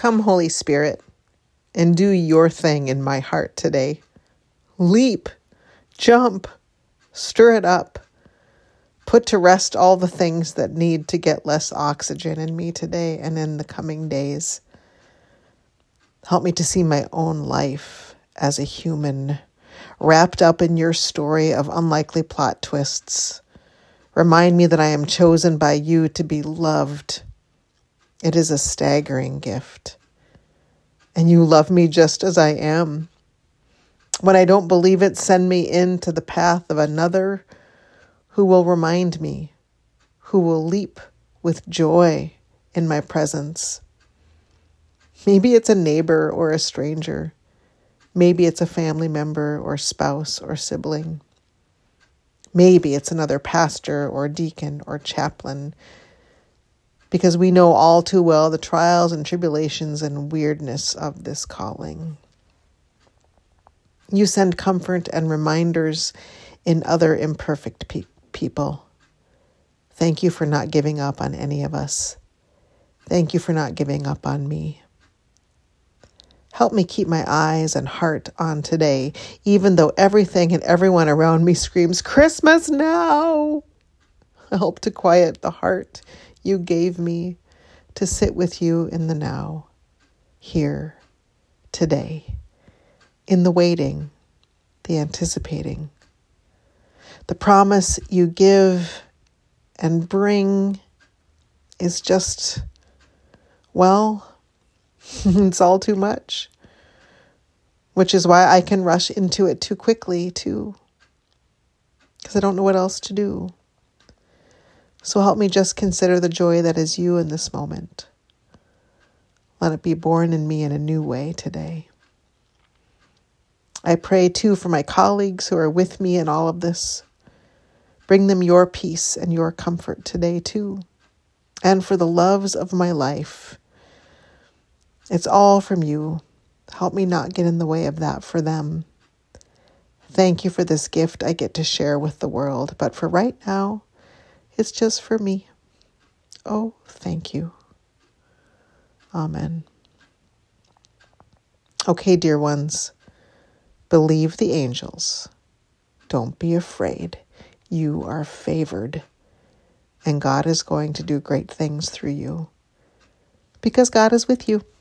Come, Holy Spirit, and do your thing in my heart today. Leap, jump, stir it up. Put to rest all the things that need to get less oxygen in me today and in the coming days. Help me to see my own life as a human, wrapped up in your story of unlikely plot twists. Remind me that I am chosen by you to be loved. It is a staggering gift. And you love me just as I am. When I don't believe it, send me into the path of another who will remind me, who will leap with joy in my presence. Maybe it's a neighbor or a stranger. Maybe it's a family member or spouse or sibling. Maybe it's another pastor or deacon or chaplain, because we know all too well the trials and tribulations and weirdness of this calling. You send comfort and reminders in other imperfect people. Thank you for not giving up on any of us. Thank you for not giving up on me. Help me keep my eyes and heart on today, even though everything and everyone around me screams, "Christmas now!" Help to quiet the heart you gave me to sit with you in the now, here, today, in the waiting, the anticipating. The promise you give and bring is just, well, it's all too much, which is why I can rush into it too quickly too, because I don't know what else to do. So help me just consider the joy that is you in this moment. Let it be born in me in a new way today. I pray too for my colleagues who are with me in all of this. Bring them your peace and your comfort today too. And for the loves of my life, it's all from you. Help me not get in the way of that for them. Thank you for this gift I get to share with the world. But for right now, it's just for me. Oh, thank you. Amen. Okay, dear ones, believe the angels. Don't be afraid. You are favored. And God is going to do great things through you, because God is with you.